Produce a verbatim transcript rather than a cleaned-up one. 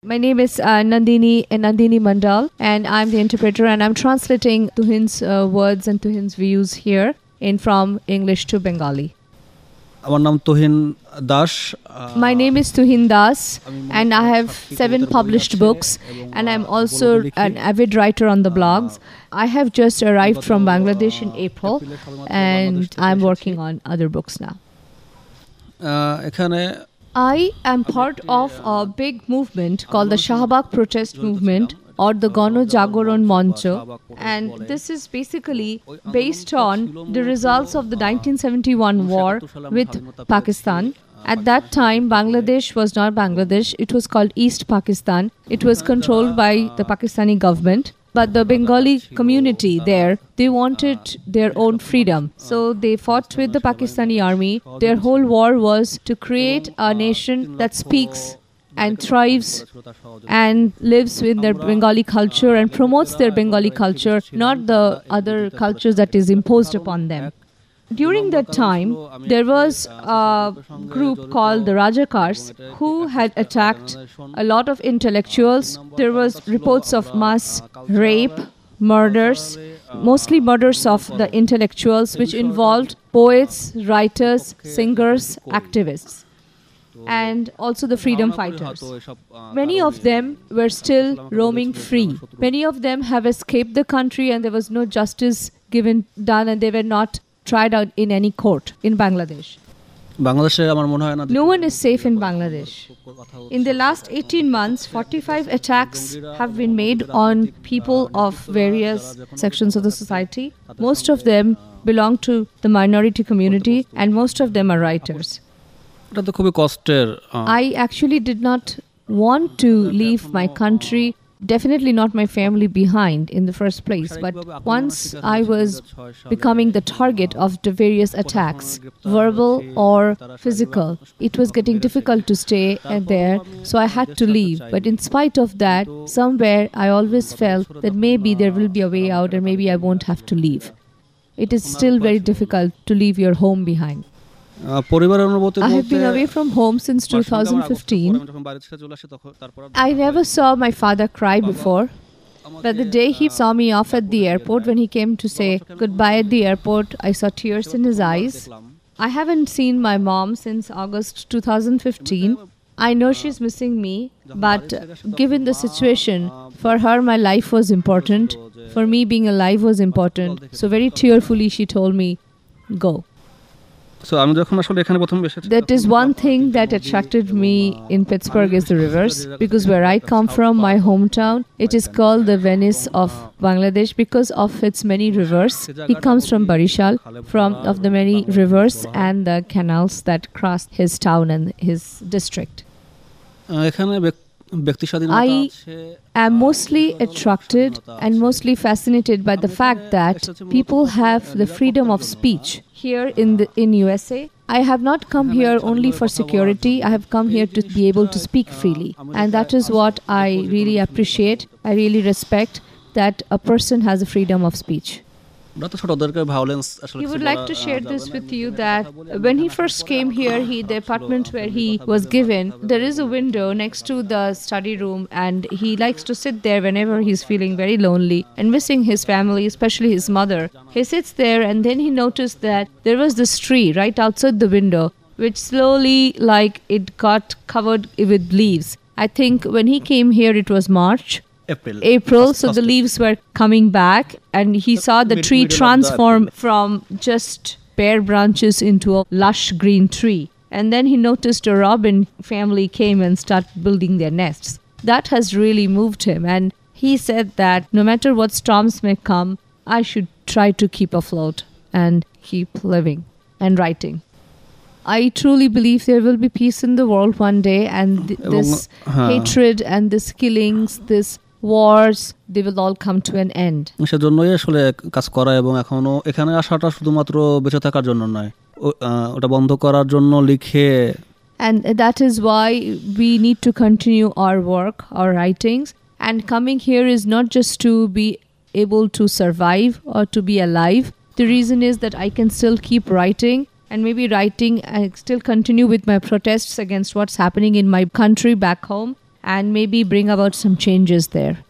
My name is uh, Nandini uh, Nandini Mandal, and I'm the interpreter, and I'm translating Tuhin's uh, words and Tuhin's views here in from English to Bengali. আমার নাম Tuhin Das. My name is Tuhin Das, and I have seven published books, and I'm also an avid writer on the blogs. I have just arrived from Bangladesh in April, and I'm working on other books now. এখানে I am part of a big movement called the Shahbag Protest Movement, or the Gano Jagoron Moncho, and this is basically based on the results of the nineteen seventy-one war with Pakistan. At that time, Bangladesh was not Bangladesh, it was called East Pakistan. It was controlled by the Pakistani government, but the Bengali community there, they wanted their own freedom. So they fought with the Pakistani army. Their whole war was to create a nation that speaks and thrives and lives with their Bengali culture and promotes their Bengali culture, not the other cultures that is imposed upon them. During that time, there was a group called the Rajakars who had attacked a lot of intellectuals. There was reports of mass rape, murders, mostly murders of the intellectuals, which involved poets, writers, singers, activists, and also the freedom fighters. Many of them were still roaming free. Many of them have escaped the country, and there was no justice given done, and they were not tried out in any court in Bangladesh. No one is safe in Bangladesh. In the last eighteen months, forty-five attacks have been made on people of various sections of the society. Most of them belong to the minority community, and most of them are writers. I actually did not want to leave my country, definitely not my family behind in the first place. But once I was becoming the target of the various attacks, verbal or physical, it was getting difficult to stay there, so I had to leave. But in spite of that, somewhere I always felt that maybe there will be a way out, and maybe I won't have to leave. It is still very difficult to leave your home behind. I have been away from home since two thousand fifteen. I never saw my father cry before, but the day he saw me off at the airport, when he came to say goodbye at the airport, I saw tears in his eyes. I haven't seen my mom since August two thousand fifteen. I know she's missing me, but given the situation, for her my life was important. For me, being alive was important. So very tearfully she told me, go. So that is one thing that attracted me in Pittsburgh is the rivers, because where I come from, my hometown, it is called the Venice of Bangladesh because of its many rivers. He comes from Barishal, from of the many rivers and the canals that cross his town and his district. I am mostly attracted and mostly fascinated by the fact that people have the freedom of speech here in the in U S A. I have not come here only for security. I have come here to be able to speak freely, and that is what I really appreciate. I really respect that a person has the freedom of speech. He would like to share this with you that when he first came here, he the apartment where he was given, there is a window next to the study room, and he likes to sit there whenever he's feeling very lonely and missing his family, especially his mother. He sits there, and then he noticed that there was this tree right outside the window, which slowly, like, it got covered with leaves. I think when he came here, it was March. April. April, so the leaves were coming back, and he saw the tree transform from just bare branches into a lush green tree. And then he noticed a robin family came and started building their nests. That has really moved him, and he said that no matter what storms may come, I should try to keep afloat and keep living and writing. I truly believe there will be peace in the world one day, and th- this hatred and this killings, this wars, they will all come to an end. সেজন্যই আসলে কাজ করা, এবং এখনো এখানে আসাটা শুধুমাত্র বেঁচে থাকার জন্য নয়, ওটা বন্ধ করার জন্য লিখে। And that is why we need to continue our work, our writings, and coming here is not just to be able to survive or to be alive. The reason is that I can still keep writing, and maybe writing, I still continue with my protests against what's happening in my country back home. and maybe bring about some changes there.